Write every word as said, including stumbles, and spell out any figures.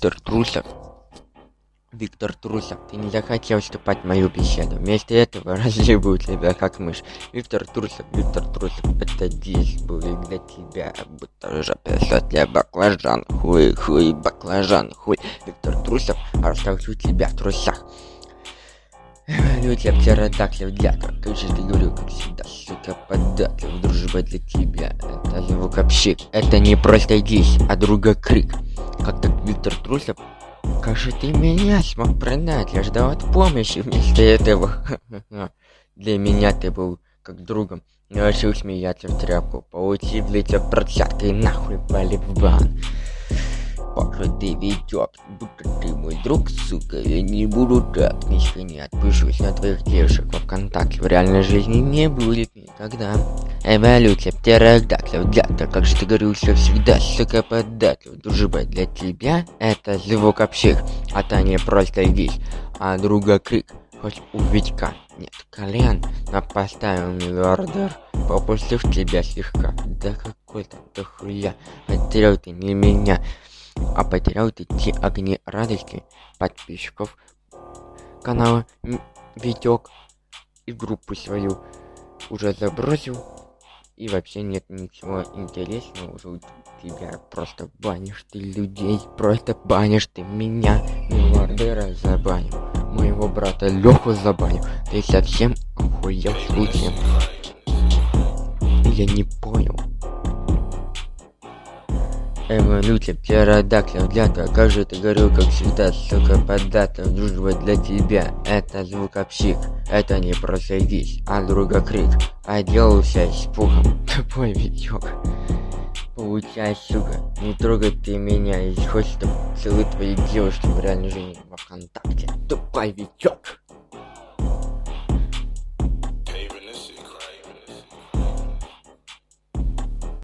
Виктор Трусов. Виктор Трусов, ты не захотел вступать в мою беседу. Вместо этого разъебу тебя как мышь. Виктор Трусов, Виктор Трусов, это диск будет для тебя, будто уже пятьсот лет баклажан. Хуй, хуй, баклажан, хуй. Виктор Трусов, расскажу тебя в трусах. Люди, птеродактиль, дятел, как же ты говорю, как всегда, сука, податлив, дружба для тебя. Это звукопщик, это не просто диск, а друга крик. Как так, Виктор Трусов? Как же ты меня смог продать? Я ждал от помощи вместо этого. Для меня ты был как другом. Начал смеяться в тряпку. Получив лицо процяткой, нахуй пали в бан. Боже, ты ведёт, будто ты мой друг, сука. Я не буду так, ничего не отпишусь на твоих девушек во ВКонтакте. В реальной жизни не будет никогда. Эволюция, птеродактиль, дятел, как же ты говорил, что всегда, сука, податлив. Дружба для тебя это звукопщик, а то не просто дичь, а друга крик. Хоть у Витька нет колен, но поставил миллиардер, попустив тебя слегка. Да какой там дохуя, потерял ты не меня, а потерял ты те огни радости подписчиков канала Витек, и группу свою уже забросил, и вообще нет ничего интересного уже у тебя. Просто банишь ты людей, просто банишь ты меня, миллиардера забанил, моего брата Леху забанил. Ты совсем охуел случаем? Я не понял. Эволюция, птеродактиль, дятел, как же ты говорил, как всегда, сука, податлив, дружба для тебя, это звукопщик, это не просто дичь, а друга крик, оделся с пухом, тупой Витек. Получай, сука, не трогай ты меня, если хочешь, чтобы целые твои девушки в реальной жизни во ВКонтакте, тупой Витек.